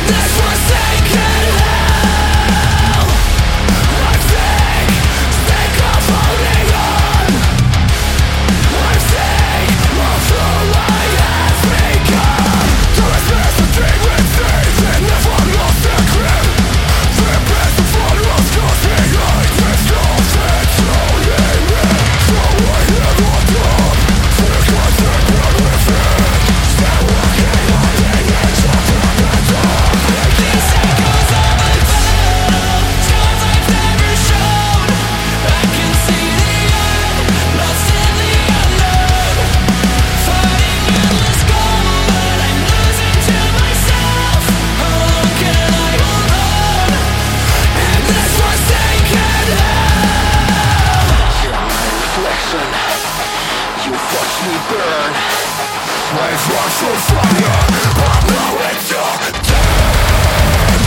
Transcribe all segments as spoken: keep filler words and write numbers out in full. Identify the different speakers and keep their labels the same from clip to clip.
Speaker 1: Flames rush through fire, I'm knowing you're dead.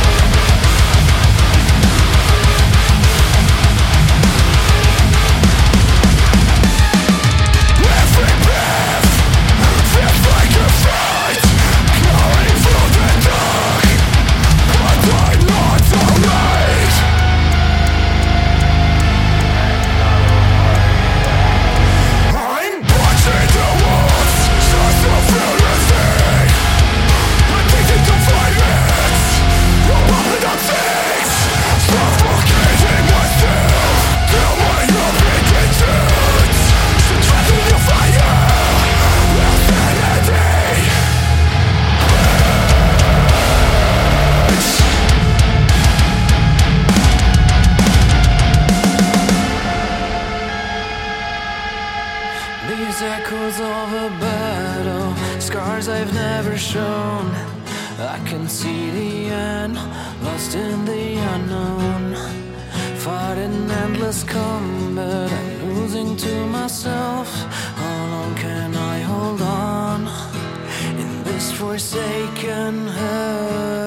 Speaker 1: Every breath feels like a fight, glowing through the dark, but I'm not alright. I'm punching the walls, just to feel anything. Addicted to violence, roboted up things, suffocating myself till my obligations. Trapped in the fire, insanity.
Speaker 2: These echoes of a battle, scars I've never shown. I can see the end, lost in the unknown. Fighting endless combat, I'm losing to myself. How long can I hold on in this forsaken hell?